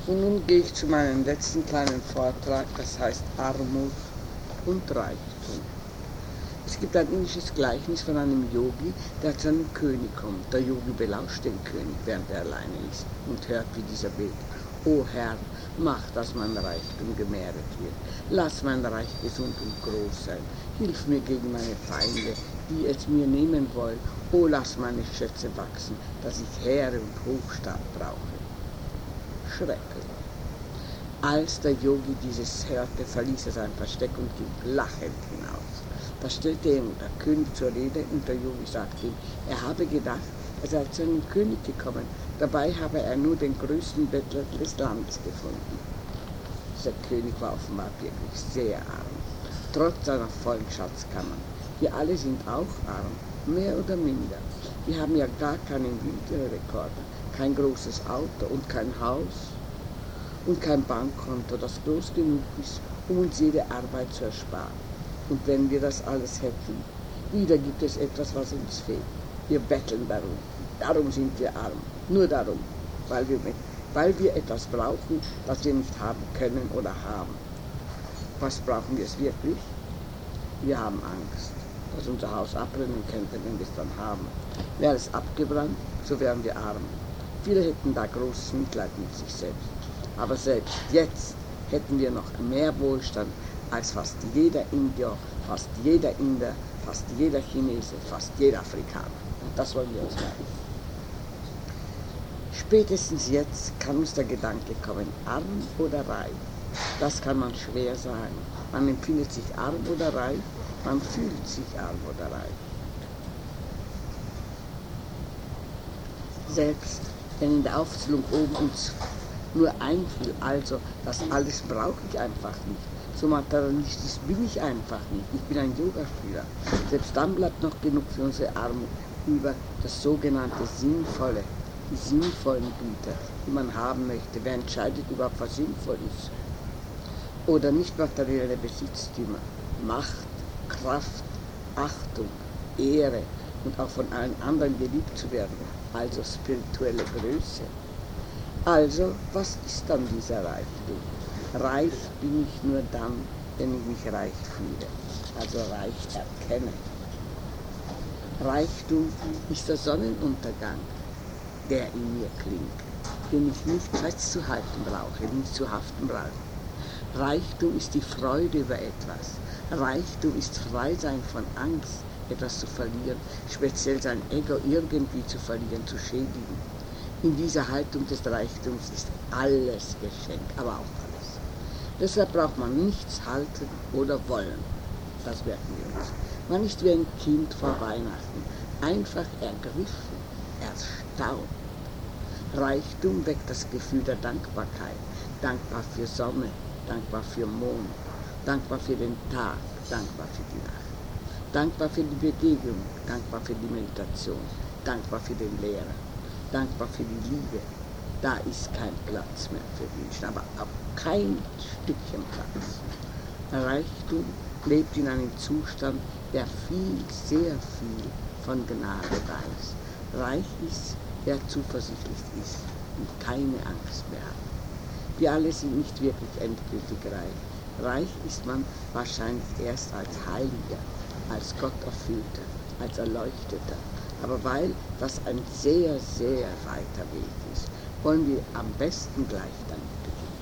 Und nun gehe ich zu meinem letzten kleinen Vortrag, das heißt Armut und Reichtum. Es gibt ein indisches Gleichnis von einem Yogi, der zu einem König kommt. Der Yogi belauscht den König, während er alleine ist, und hört, wie dieser betet: O Herr, mach, dass mein Reichtum gemehret wird. Lass mein Reich gesund und groß sein. Hilf mir gegen meine Feinde, die es mir nehmen wollen. O lass meine Schätze wachsen, dass ich Heere und Hofstaat brauche. Schrecklich. Als der Yogi dieses hörte, verließ er sein Versteck und ging lachend hinaus. Da stellte ihm der König zur Rede, und der Yogi sagte ihm, er habe gedacht, er sei zu einem König gekommen. Dabei habe er nur den größten Bettler des Landes gefunden. Dieser König war offenbar wirklich sehr arm, trotz seiner vollen Schatzkammern. Wir alle sind auch arm, mehr oder minder. Wir haben ja gar keinen Videorekorder, kein großes Auto und kein Haus und kein Bankkonto, das groß genug ist, um uns jede Arbeit zu ersparen. Und wenn wir das alles hätten, wieder gibt es etwas, was uns fehlt. Wir betteln darum. Darum sind wir arm. Nur darum, weil wir etwas brauchen, das wir nicht haben können oder haben. Was brauchen wir es wirklich? Wir haben Angst, dass unser Haus abbrennen könnte, wenn wir es dann haben. Wäre es abgebrannt, so wären wir arm. Viele hätten da großes Mitleid mit sich selbst. Aber selbst jetzt hätten wir noch mehr Wohlstand als fast jeder Indier, fast jeder Inder, fast jeder Chinese, fast jeder Afrikaner. Und das wollen wir uns merken. Spätestens jetzt kann uns der Gedanke kommen, arm oder reich. Das kann man schwer sagen. Man empfindet sich arm oder reich, man fühlt sich arm oder reich. Selbst wenn in der Aufzählung oben uns nur einfiel, also das alles brauche ich einfach nicht. So materialistisch bin ich einfach nicht. Ich bin ein Yogaschüler. Selbst dann bleibt noch genug für unsere Armut über das sogenannte Sinnvolle, die sinnvollen Güter, die man haben möchte. Wer entscheidet überhaupt, was sinnvoll ist? Oder nicht materielle Besitztümer, Macht, Kraft, Achtung, Ehre und auch von allen anderen geliebt zu werden, also spirituelle Größe. Also, was ist dann dieser Reichtum? Reich bin ich nur dann, wenn ich mich reich fühle, also reich erkenne. Reichtum ist der Sonnenuntergang, der in mir klingt, den ich nicht festzuhalten brauche, nicht zu haften brauche. Reichtum ist die Freude über etwas. Reichtum ist Freisein von Angst, etwas zu verlieren, speziell sein Ego irgendwie zu verlieren, zu schädigen. In dieser Haltung des Reichtums ist alles Geschenk, aber auch alles. Deshalb braucht man nichts halten oder wollen. Das merken wir uns. Man ist wie ein Kind vor Weihnachten, einfach ergriffen, erstaunt. Reichtum weckt das Gefühl der Dankbarkeit, dankbar für Sonne, dankbar für Mond, dankbar für den Tag, dankbar für die Nacht, dankbar für die Begegnung, dankbar für die Meditation, dankbar für den Lehrer, dankbar für die Liebe. Da ist kein Platz mehr für Wünschen, aber auch kein Stückchen Platz. Reichtum lebt in einem Zustand, der viel, sehr viel von Gnade weiß. Reich ist, wer zuversichtlich ist und keine Angst mehr hat. Wir alle sind nicht wirklich endgültig reich. Reich ist man wahrscheinlich erst als Heiliger, als Gotterfüllter, als Erleuchteter. Aber weil das ein sehr, sehr weiter Weg ist, wollen wir am besten gleich damit beginnen.